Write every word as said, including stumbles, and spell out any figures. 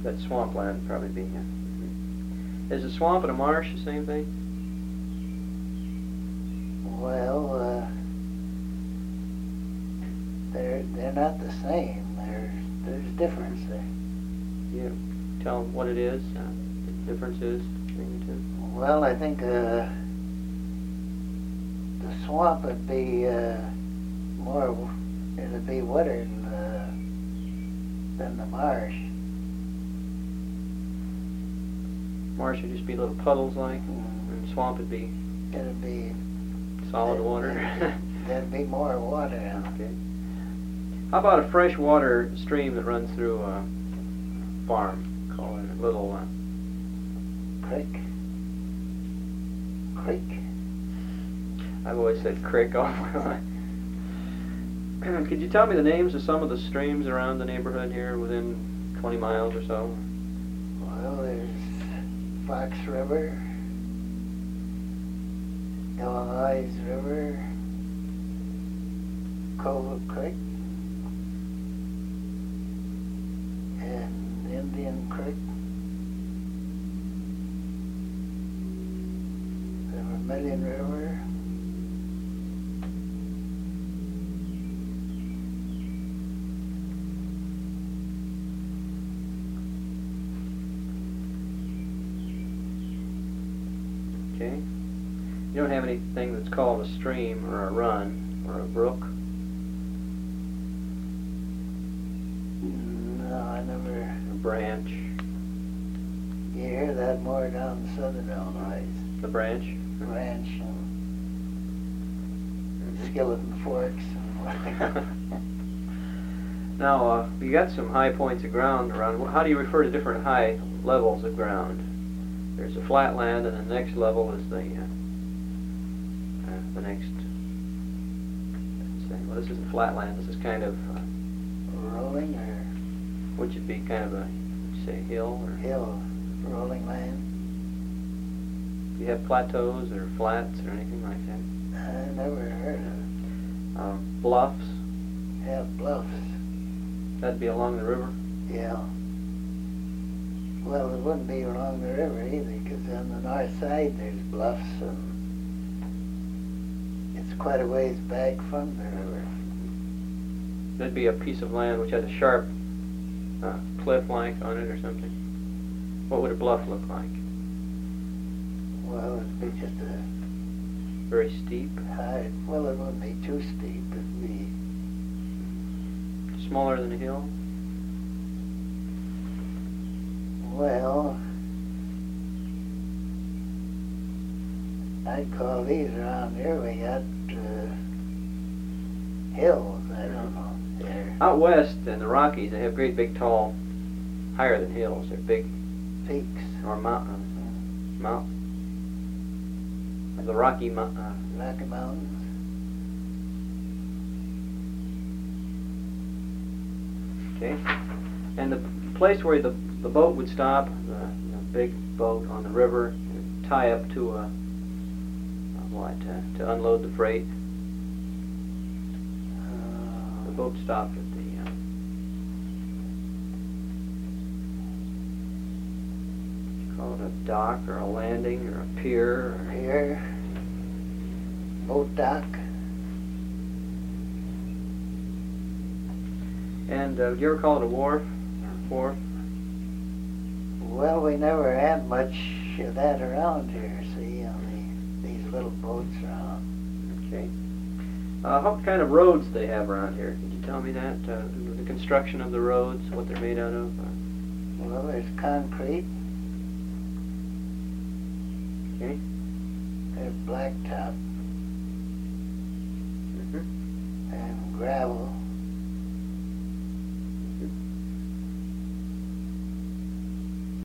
that swampland would probably be. Yeah. Mm-hmm. Is a swamp and a marsh the same thing? Well, uh, they're they're not the same. There's there's difference there. Yeah. Tell them what it is. Uh, the differences between the two. Well, I think uh, the swamp would be uh, more. It'd be wetter than, uh, than the marsh. Marsh would just be little puddles like, Mm. and swamp would be It'd be solid there'd- water. There'd, there'd be more water in it. Okay. How about a freshwater stream that runs through a farm? Call it a little uh, Creek. Creek. I've always said crick all my life. Could you tell me the names of some of the streams around the neighborhood here within twenty miles or so? Well, there's Fox River, Illinois River, Cove Creek, and Indian Creek, the Vermilion River. Okay. You don't have anything that's called a stream or a run or a brook? No, I never. A branch? You hear that more down southern Illinois. The branch? Ranch and skeleton forks and whatever. Now, uh, you got some high points of ground around. How do you refer to different high levels of ground? There's a flatland, and the next level is the uh, uh, the next. Let's say, well, this isn't flatland. This is kind of uh, Rolling or which would be kind of a, let's say, hill or. hill, rolling land. Do you have plateaus or flats or anything like that? I never heard of it. Um, bluffs. Have bluffs. That'd be along the river. Yeah. Well, it wouldn't be along the river either, because on the north side there's bluffs, and it's quite a ways back from the river. That'd be a piece of land which has a sharp uh, cliff-like on it or something. What would a bluff look like? Well, it'd be just a Very steep. high, well, it wouldn't be too steep, it'd be, Smaller than a hill. well, I'd call these around here, we got uh, hills, I don't know, they're Out west in the Rockies, they have great big tall, higher than hills. They're big, peaks. or mountains. Mount. The Rocky Mount. Uh, Rocky Mountains. okay. And the place where the the boat would stop, the, the big boat on the river, and tie up to a, a what uh, to unload the freight. The Uh, boat stopped at the. Uh, call it a dock or a landing or a pier. Or, Here, boat dock. and uh, do you ever call it a wharf? Or wharf? Well, we never had much of that around here, see, on the, these little boats around. Okay. Uh, what kind of roads they have around here? Could you tell me that? Uh, the construction of the roads, what they're made out of? Uh, Well, there's concrete, okay. there's blacktop, Mm-hmm. and gravel.